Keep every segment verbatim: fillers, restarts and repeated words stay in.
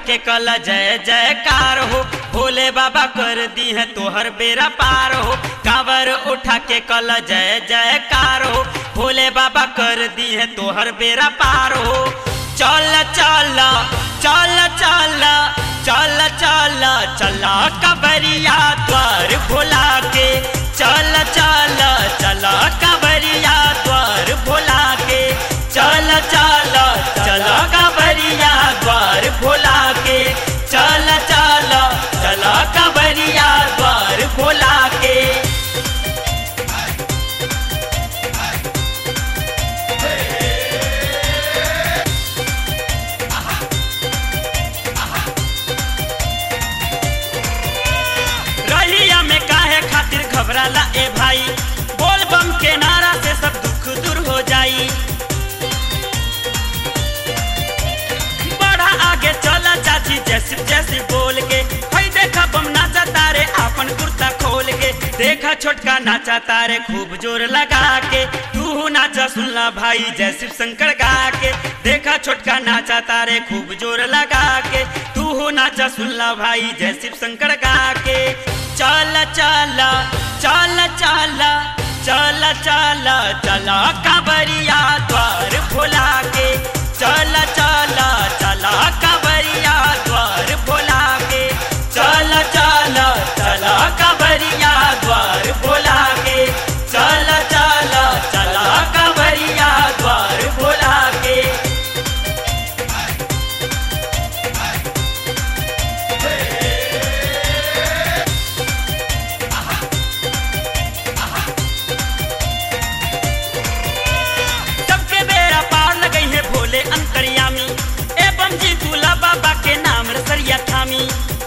के कल जय जयकार हो, भोले बाबा कर दी है तोहर बेरा पार हो। कांवर उठा के कल जय जयकार हो, भोले बाबा कर दी है तोहर बेरा पार हो। चल चल चल चल चल चल चला कबरिया द्वार भोला के, चल चल चला कबरिया द्वार भोला के, चल चल चला कबरिया द्वार भोला के, चल चल चला कबरिया द्वार भोला के। रहिया में काहे खातिर घबराला ए भाई, बोल बम के नारा से सब दुख दूर हो जाई। बड़ा आगे चला चाची जैसी जैसी बोल के, हई देखा बम नाचा तारे आपन कुर्ता खोल के। देखा छोटका नाचा तारे खूब जोर लगा के, तू नाचा सुनला भाई जय शिव शंकर गा के। देखा छोटका नाचा तारे खूब जोर लगा के, तू नाचा सुनला भाई जय शिव शंकर गा के। चल चल चल चल चल चल चला कांवरिया द्वार भोला के, चल चल चला कांवरिया द्वार भोला के, चल चल चला कांवरिया द्वार भोला के, चल चल चला कांवरिया द्वार भोला के। सबके बेड़ा पार लगई है भोले अंतर्यामी, एवं जी दूल्हा बाबा के नाम रसरिया थामी।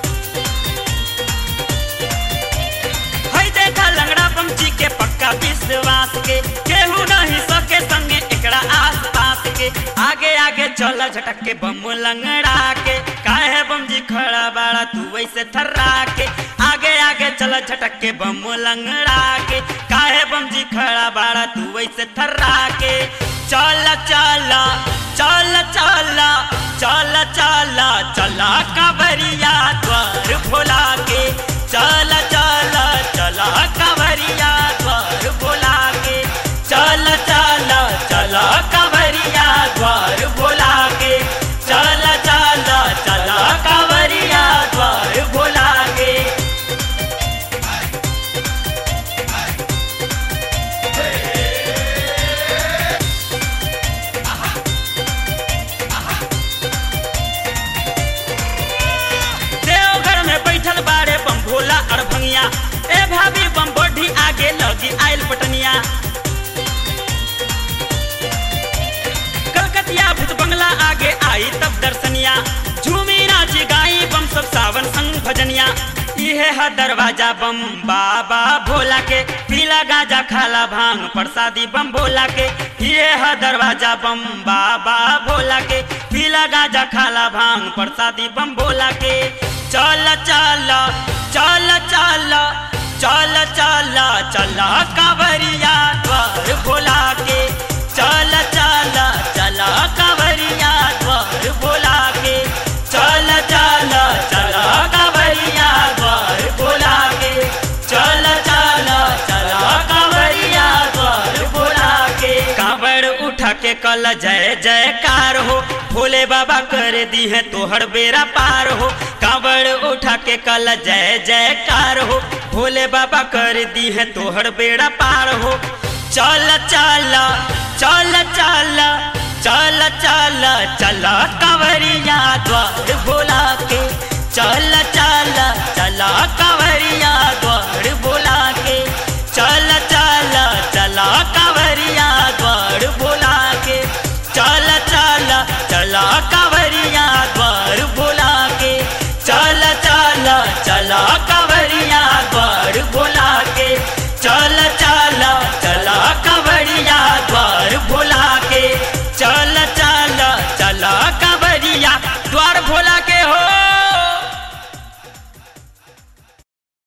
हई देखा लंगड़ा बम जी के पक्का विश्वास के, केहू नहीं सके संगे एकड़ा आस पास के। आगे आगे चल झटक के बम लंगड़ा के, काहे बम जी खड़ा बाड़ा तू वैसे थर्रा के। आगे आगे चल झटक के बम लंगड़ा के, काहे बम जी खड़ा बाड़ा तू वैसे थर्रा के। चल चल चल चल चल चल चला कांवरिया द्वार भोला के, चल चल चला कांवरिया द्वार भोला के, चल चल चला कांवरिया द्वार भोला के, चल चल चला कांवरिया द्वार भोला के। देवघर में बैठल बाड़े बम भोला और भंगिया, ए भाभी बम बढ़ी आगे लगी आयल पटनिया। कलकतिया भूत बंगला आगे आई तब दर्शनिया, झूमी नाची गाई बम सब सावन संग भजनिया। इहे है दरवाजा बम बाबा भोला के, पीला गाजा खाला भांग प्रसादी बम भोला के। इहे है दरवाजा बम बाबा भोला के, पीला गाजा खाला भांग प्रसादी बम भोला के। चल चल चल चल चल चल चला कांवरिया द्वार भोला के, चल चल चला कांवरिया द्वार भोला के, चल चल चला कांवरिया द्वार भोला के, चल चल चला कांवरिया द्वार भोला के। कांवर उठा के कल जय जयकार हो, भोले बाबा कर दी है तोहर बेरा पार हो। कांवर उठा के कल जय जयकार हो, भोले बाबा कर दी है तोहर बेड़ा पार हो। चल चल चल चल चल चल चला कांवरिया द्वार भोला के, चल चल चला कांवरिया द्वार भोला के, चल चल चला कांवरिया द्वार भोला के, चल चल चला कांवरिया द्वार भोला के, चल चल चला